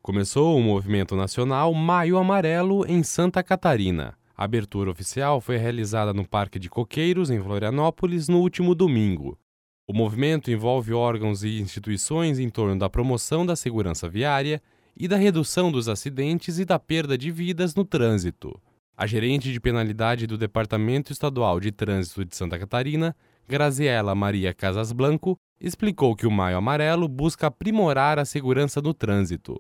Começou o movimento nacional Maio Amarelo em Santa Catarina. A abertura oficial foi realizada no Parque de Coqueiros, em Florianópolis, no último domingo. O movimento envolve órgãos e instituições em torno da promoção da segurança viária e da redução dos acidentes e da perda de vidas no trânsito. A gerente de penalidade do Departamento Estadual de Trânsito de Santa Catarina, Graziela Maria Casas Blanco, explicou que o Maio Amarelo busca aprimorar a segurança no trânsito.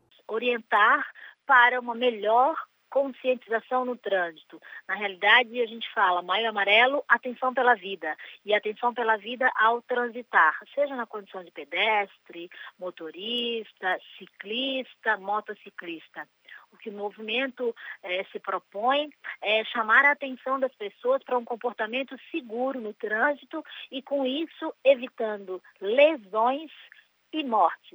Orientar para uma melhor conscientização no trânsito. Na realidade, a gente fala Maio Amarelo, atenção pela vida. E atenção pela vida ao transitar, seja na condição de pedestre, motorista, ciclista, motociclista. O que o movimento se propõe é chamar a atenção das pessoas para um comportamento seguro no trânsito e, com isso, evitando lesões e mortes.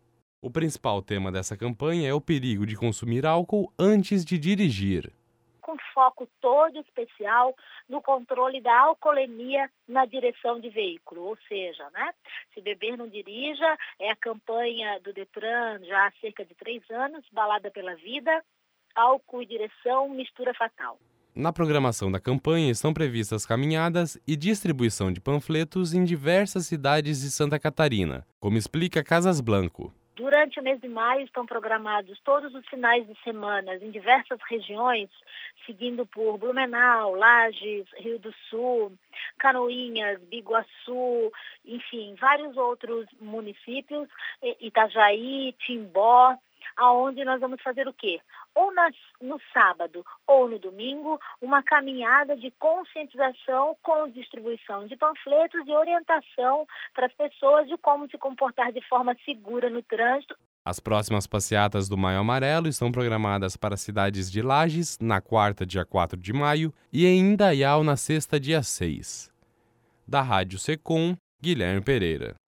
O principal tema dessa campanha é o perigo de consumir álcool antes de dirigir. Com foco todo especial no controle da alcoolemia na direção de veículo, ou seja, se beber não dirija, é a campanha do Detran já há cerca de 3 anos, Balada pela Vida, álcool e direção, mistura fatal. Na programação da campanha estão previstas caminhadas e distribuição de panfletos em diversas cidades de Santa Catarina, como explica Casas Blanco. Durante o mês de maio estão programados todos os finais de semana em diversas regiões, seguindo por Blumenau, Lages, Rio do Sul, Canoinhas, Biguaçu, enfim, vários outros municípios, Itajaí, Timbó, aonde nós vamos fazer o quê? Ou no sábado ou no domingo, uma caminhada de conscientização com distribuição de panfletos e orientação para as pessoas de como se comportar de forma segura no trânsito. As próximas passeatas do Maio Amarelo estão programadas para as cidades de Lages, na quarta, dia 4 de maio, e em Indaial, na sexta, dia 6. Da Rádio Secom, Guilherme Pereira.